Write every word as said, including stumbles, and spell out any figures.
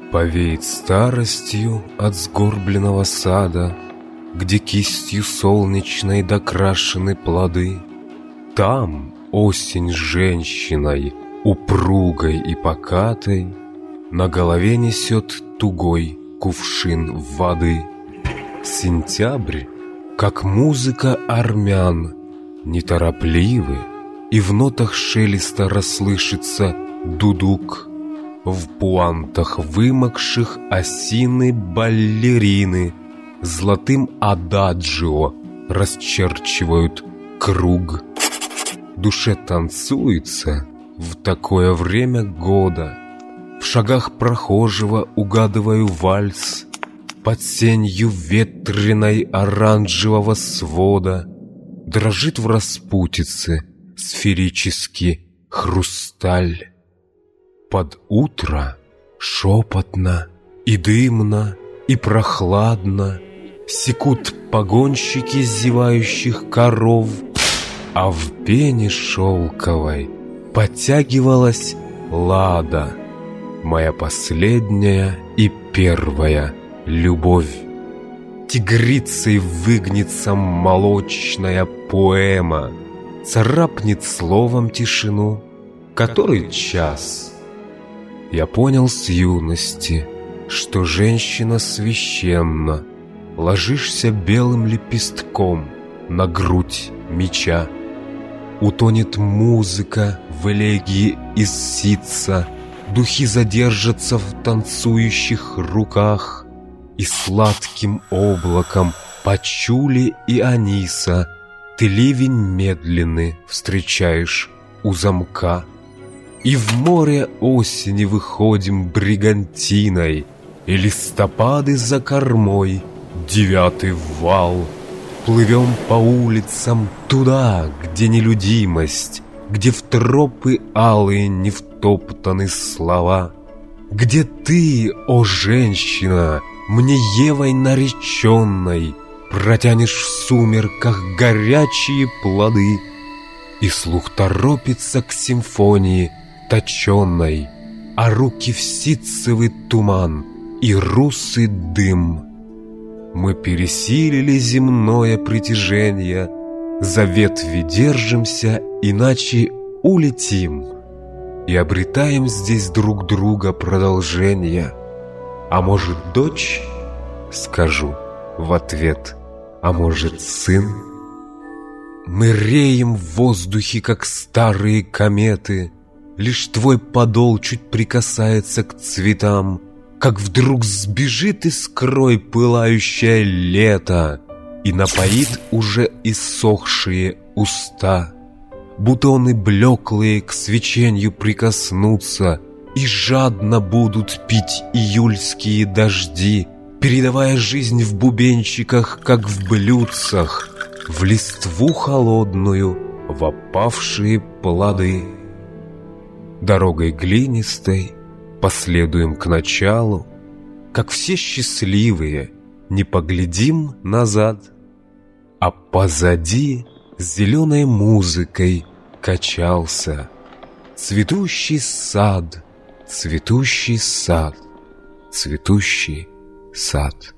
Повеет старостью от сгорбленного сада, где кистью солнечной докрашены плоды. Там осень женщиной, упругой и покатой, на голове несет тугой кувшин воды. Сентябрь, как музыка армян, неторопливы, и в нотах шелеста расслышится дудук. В пуантах вымокших осины балерины золотым ададжио расчерчивают круг. Душе танцуется в такое время года. В шагах прохожего угадываю вальс. Под сенью ветреной оранжевого свода дрожит в распутице сферический хрусталь. Под утро шепотно и дымно и прохладно секут погонщики зевающих коров, а в пене шелковой подтягивалась лада, моя последняя и первая любовь. Тигрицей выгнется молочная поэма, царапнет словом тишину. Который час? Я понял с юности, что женщина священна. Ложишься белым лепестком на грудь меча. Утонет музыка в элегии из ситца, духи задержатся в танцующих руках, и сладким облаком пачули и аниса ты ливень медленный встречаешь у замка. И в море осени выходим бригантиной, и листопады за кормой, девятый вал. Плывем по улицам туда, где нелюдимость, где в тропы алые не втоптаны слова, где ты, о женщина, мне Евой нареченной протянешь в сумерках горячие плоды, и слух торопится к симфонии точенной, а руки в ситцевый туман и русый дым. Мы пересилили земное притяжение, за ветви держимся, иначе улетим, и обретаем здесь друг друга продолжение. А может, дочь? Скажу в ответ. А может, сын? Мы реем в воздухе, как старые кометы. Лишь твой подол чуть прикасается к цветам, как вдруг сбежит искрой пылающее лето и напоит уже иссохшие уста. Бутоны блеклые к свеченью прикоснутся и жадно будут пить июльские дожди, передавая жизнь в бубенчиках, как в блюдцах, в листву холодную, в опавшие плоды. Дорогой глинистой последуем к началу, как все счастливые, не поглядим назад, а позади зеленой музыкой качался цветущий сад, цветущий сад, цветущий сад.